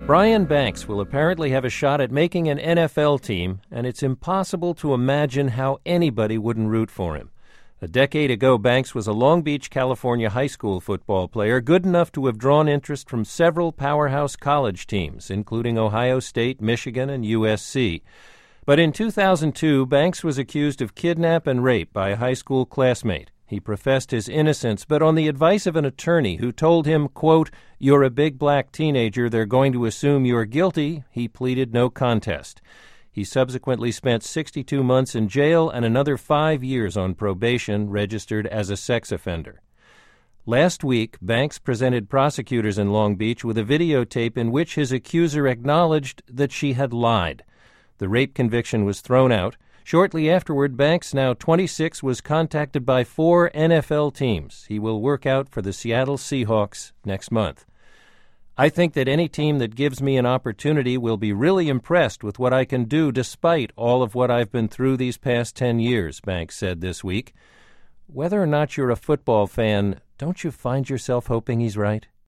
Brian Banks will apparently have a shot at making an NFL team, and it's impossible to imagine how anybody wouldn't root for him. A decade ago, Banks was a Long Beach, California high school football player, good enough to have drawn interest from several powerhouse college teams, including Ohio State, Michigan, and USC. But in 2002, Banks was accused of kidnap and rape by a high school classmate. He professed his innocence, but on the advice of an attorney who told him, quote, "You're a big black teenager, they're going to assume you're guilty," he pleaded no contest. He subsequently spent 62 months in jail and another 5 years on probation, registered as a sex offender. Last week, Banks presented prosecutors in Long Beach with a videotape in which his accuser acknowledged that she had lied. The rape conviction was thrown out. Shortly afterward, Banks, now 26, was contacted by 4 NFL teams. He will work out for the Seattle Seahawks next month. "I think that any team that gives me an opportunity will be really impressed with what I can do despite all of what I've been through these past 10 years, Banks said this week. Whether or not you're a football fan, don't you find yourself hoping he's right?